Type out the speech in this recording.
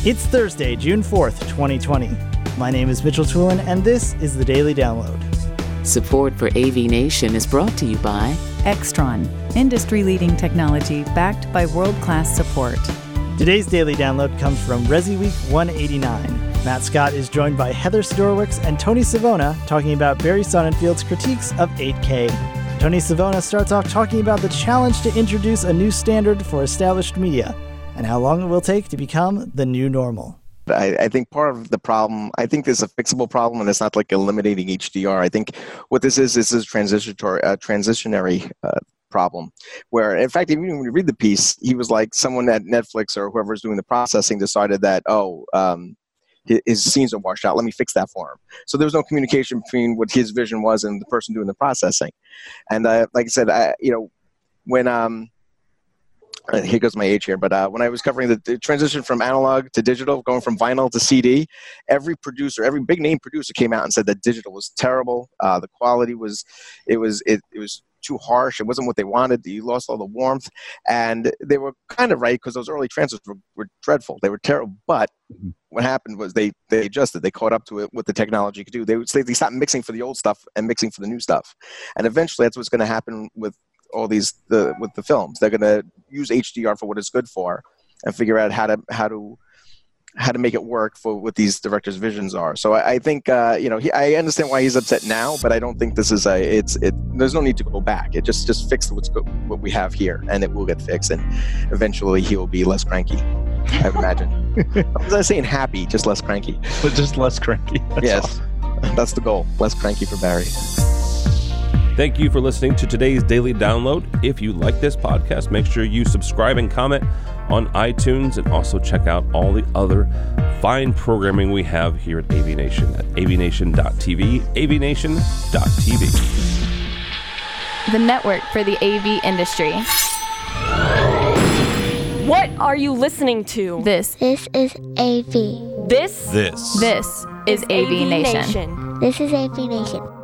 It's Thursday, June 4th, 2020. My name is Mitchell Toolin, and this is the Daily Download. Support for AV Nation is brought to you by Extron, industry-leading technology backed by world-class support. Today's Daily Download comes from Resi Week 189. Matt Scott is joined by Heather Sidorowicz and Tony Savona talking about Barry Sonnenfield's critiques of 8K. Tony Savona starts off talking about the challenge to introduce a new standard for established media and how long it will take to become the new normal. I think part of the problem, I think there's a fixable problem, and it's not like eliminating HDR. I think what this is transitionary problem, where, in fact, even when you read the piece, he was like someone at Netflix or whoever's doing the processing decided that, his scenes are washed out. Let me fix that for him. So there was no communication between what his vision was and the person doing the processing. And like I said, when here goes my age here, but when I was covering the transition from analog to digital, going from vinyl to CD, every big name producer came out and said that digital was terrible. The quality was too harsh. It wasn't what they wanted. You lost all the warmth. And they were kind of right, because those early transfers were dreadful. They were terrible. But what happened was they adjusted. They caught up to it, what the technology could do. They stopped mixing for the old stuff and mixing for the new stuff. And eventually that's what's going to happen with all these with the films. They're going to use HDR for what it's good for and figure out how to make it work for what these directors' visions are. So I think I understand why he's upset now, but I don't think this is there's no need to go back. It just fix what we have here, and it will get fixed, and eventually he will be less cranky, I imagine. I was not saying happy, just less cranky. But just less cranky. Yes, that's the goal. Less cranky for Barry. Thank you for listening to today's Daily Download. If you like this podcast, make sure you subscribe and comment on iTunes, and also check out all the other fine programming we have here at AV Nation at avnation.tv, avnation.tv. The network for the AV industry. What are you listening to? This is AV. This is AV Nation. This is AV Nation.